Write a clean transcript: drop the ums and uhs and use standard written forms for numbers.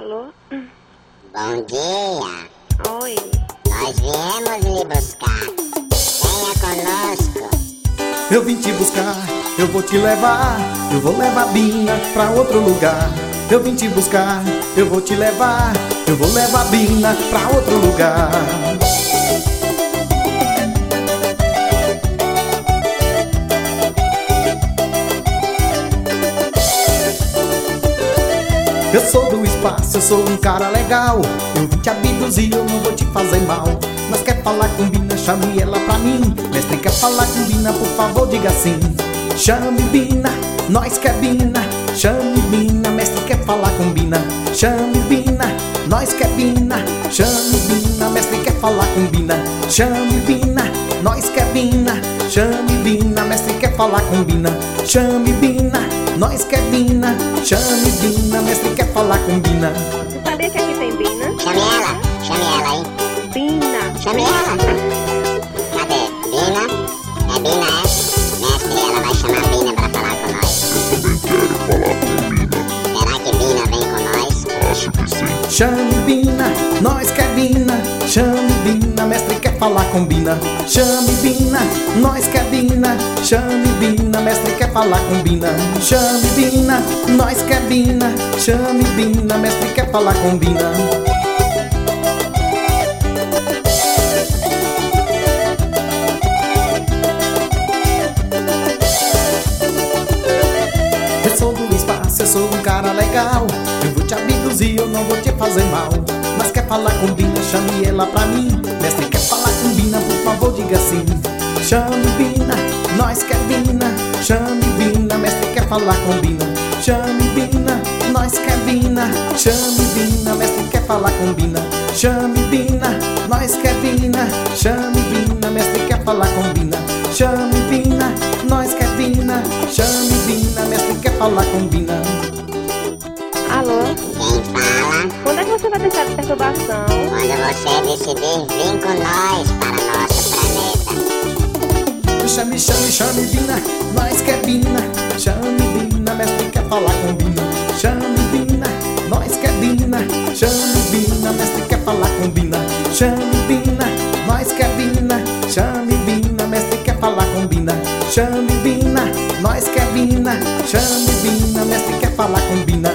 Alô? Bom dia. Oi. Nós viemos lhe buscar. Venha conosco. Eu vim te buscar, eu vou te levar. Eu vou levar Bina pra outro lugar. Eu vim te buscar, eu vou te levar. Eu vou levar Bina pra outro lugar. Eu sou do espaço, eu sou um cara legal. Eu vim te abduzir, eu não vou te fazer mal. Mas quer falar com Bina, chame ela pra mim. Mestre quer falar com Bina, por favor diga sim. Chame Bina, nós quer Bina. Chame Bina, mestre quer falar com Bina. Chame Bina, nós quer Bina. Chame Bina, mestre quer falar com Bina. Chame Bina, nós quer Bina. Chame Bina, mestre quer falar com Bina. Chame Bina, nós quer Bina. Chame Bina, mestre quer falar com Bina. Você sabia que aqui tem Bina? Chame ela aí. Bina. Chame ela. Cadê? Bina? É Bina, é? Mestre, ela vai chamar Bina pra falar com nós. Eu também quero falar com Bina. Será que Bina vem com nós? Acho que sim. Chame Bina, nós quer Bina. Chame Bina, mestre quer falar com Bina. Chame Bina, nós quer Bina. Chame Bina, mestre quer falar com Bina. Chame Bina, nós quer Bina. Chame Bina, mestre quer falar com Bina. Eu sou do espaço, eu sou um cara legal. Eu vou te abduzir, eu não vou te fazer mal. Mas quer falar com Bina, chame ela pra mim. Mestre quer falar com Bina, por favor diga sim. Chame Bina, nós quer Bina. Chame Bina, mestre quer falar com Bina. Chame Bina, nós quer Bina. Chame Bina, mestre quer falar com Bina. Chame Bina, nós quer Bina. Chame Bina, mestre quer falar com Bina. Chame Bina, nós quer Bina. Chame Bina, mestre quer falar com Bina. Alô? Quem fala? Quando é que você vai deixar de perturbação? Quando você decidir vir com nós para nosso planeta. Chame, chame, chame Bina, nós quer Bina. Chame Bina, mestre quer falar com Bina. Chame Bina, nós quer Bina. Chame Bina, mestre quer falar com Bina. Chame Bina, nós quer Bina. Chame Bina, mestre quer falar com Bina. Chame Bina, nós quer Bina. Chame Bina, mestre quer falar com Bina.